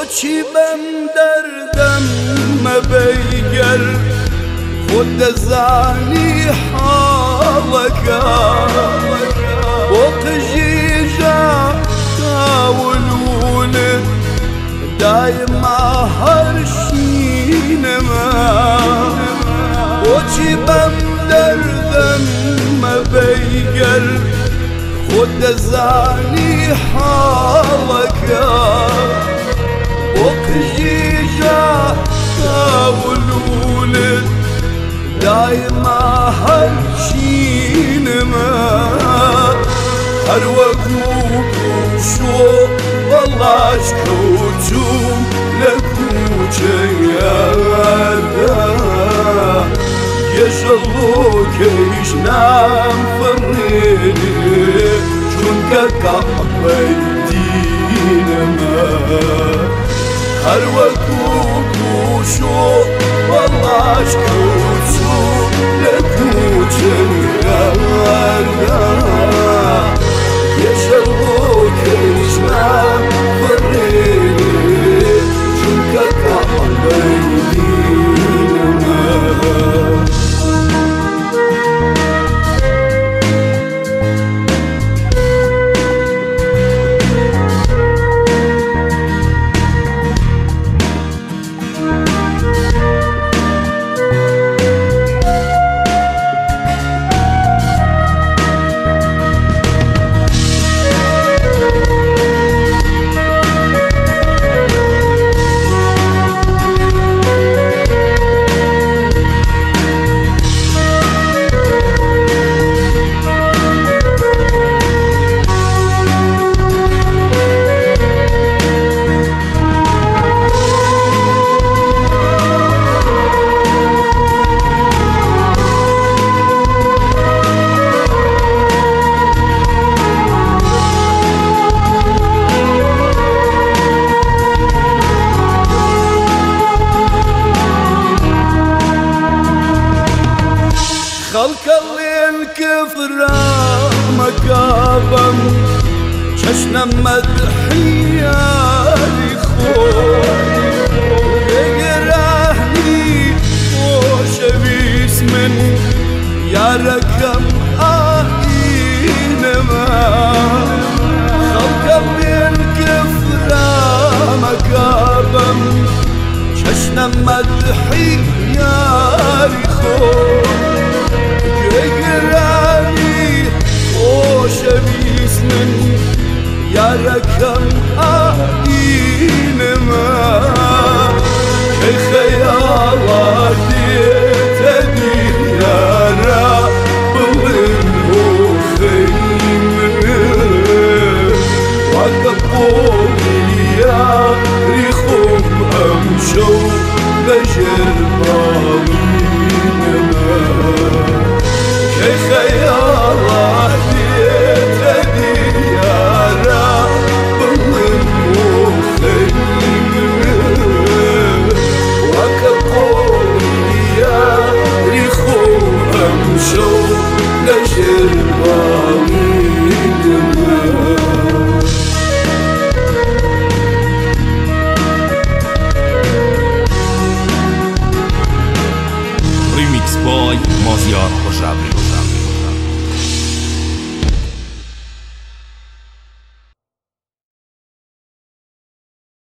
چی بم دردم مبيقر خود زاني حالك وقجيجا والولد دايما هرشين ما وچی بم دردم مبيقر خود زاني حالك وقجيجا والولد دايما هرشين ما هر وقوب شو والله شكوتوم لكوچه يشلو كيش نام فريني چونك كعبي دينما هر وقوب شو والله شكوتوم لكوچه يشلو كيش نام فريني چونك كعبي دينما خلق الليل كفرة مقابم ششنا مدحية لخوي يقرهني وشبيس من يا ركم آهينما خلق الليل كفرة مقابم ششنا مدحية لخوي يقراني وشبيس من يا ركم آهينما كي خيالاتي تديارا بلنو خيم وقبولي يا ريخم أمشو لجرباني خيالاتي تديارا بالمخيم وكقولي يا ريخو أمشو لجرباني Remix by Maziar Khoshabli.